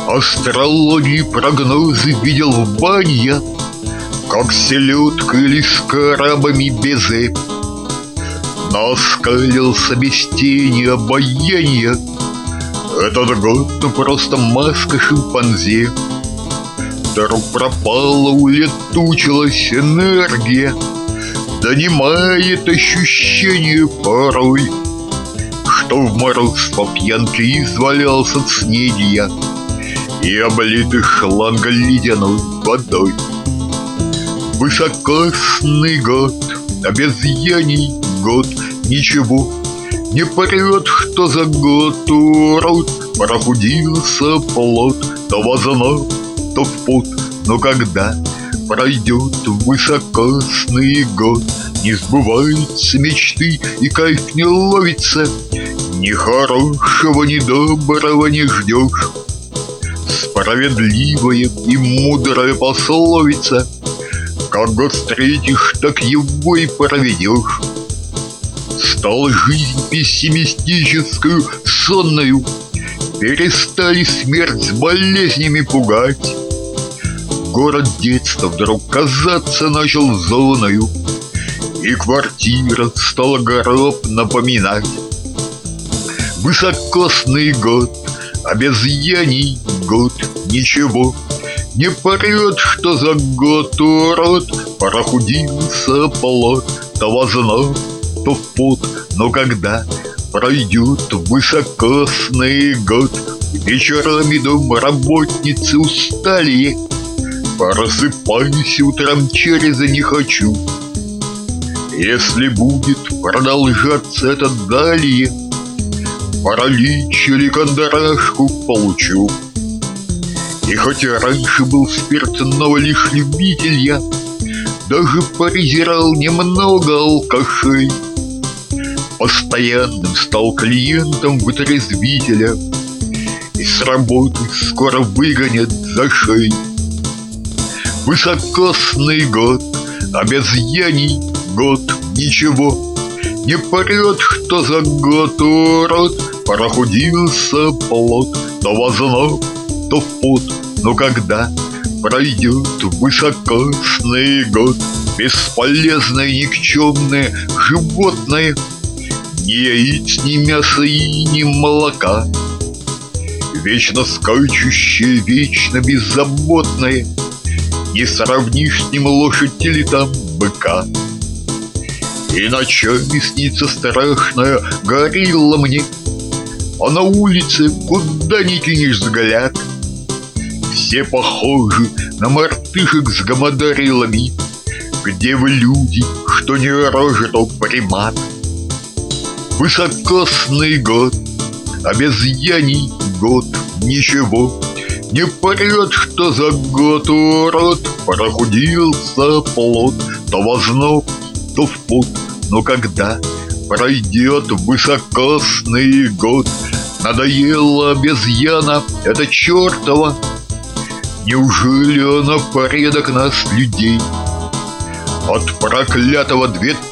Астрологии прогнозы видел в бане, как селедка или с крабами безе. Наскалился без тени обаяния. Этот год просто маска шимпанзе. Вдруг пропала, улетучилась энергия. Донимает ощущение порой, что в мороз по пьянке извалялся от снеги и облитый шланга ледяной водой. Высокосный год, обезьяний год, ничего не прет, что за год урод. Прохудился плод, то в озноб, то в пот. Но когда пройдет высокосный год, не сбываются мечты и кайф не ловится. Ни хорошего, ни доброго не ждешь. Справедливая и мудрая пословица: как год встретишь, так его и проведешь. Стала жизнь пессимистическую, сонною. Перестали смерть с болезнями пугать. Город детства вдруг казаться начал зоною, и квартира стала гроб напоминать. Высокосный год, обезьяний год, ничего не прет, что за год урод. Прохудился плод, то в озноб, то в пот. Но когда пройдет высокосный год, вечерами домработницы усталее, просыпаюсь утром через «не хочу». Если будет продолжаться это далее, паралич или кондрашку получу. И хоть и раньше был спиртного лишь любитель я, даже презирал немного алкашей, постоянным стал клиентом вытрезвителя и с работы скоро выгонят за шею. Высокосный год, обезьяний год, ничего не прет, что за год урод. Прохудился плод, то в озноб, то в пот. Но когда пройдет высокосный год, бесполезное никчемное животное, ни яиц, ни мяса и ни молока, вечно скачущее, вечно беззаботное, не сравнишь с ним лошадь или там быка. И ночами снится страшная горилла мне, а на улице куда ни кинешь взгляд, все похожи на мартышек с гамадарилами. Где вы, люди, что не рожа, то примат? Высокосный год, обезьяний год, ничего не прет, что за год урод. Прохудился плод, то в озноб, то в пот. Но когда пройдет высокосный год, надоела обезьяна эта чертова. Неужели она предок нас, людей? От проклятого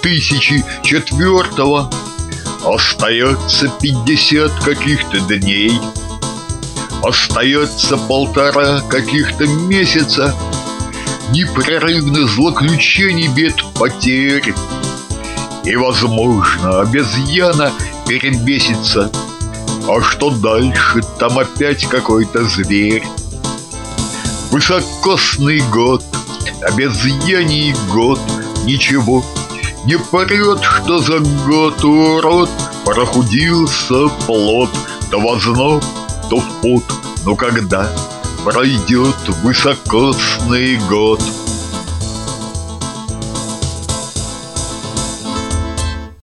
2004 остается 50 каких-то дней, остается 1,5 каких-то месяца непрерывных злоключений, бед, потерь. И, возможно, обезьяна перебесится. А что дальше? Там опять какой-то зверь. Высокосный год, обезьяний год, ничего не прет, что за год урод. Прохудился плод, то в озноб, то в пот. Но когда пройдет высокосный год,